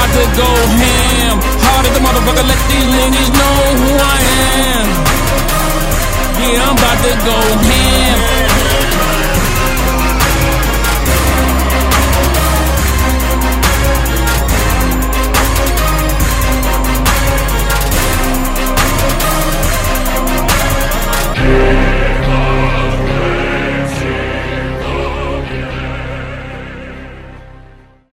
about to go ham. Hard as the motherfucker, let these niggas know who I am. Yeah, I'm about to go ham.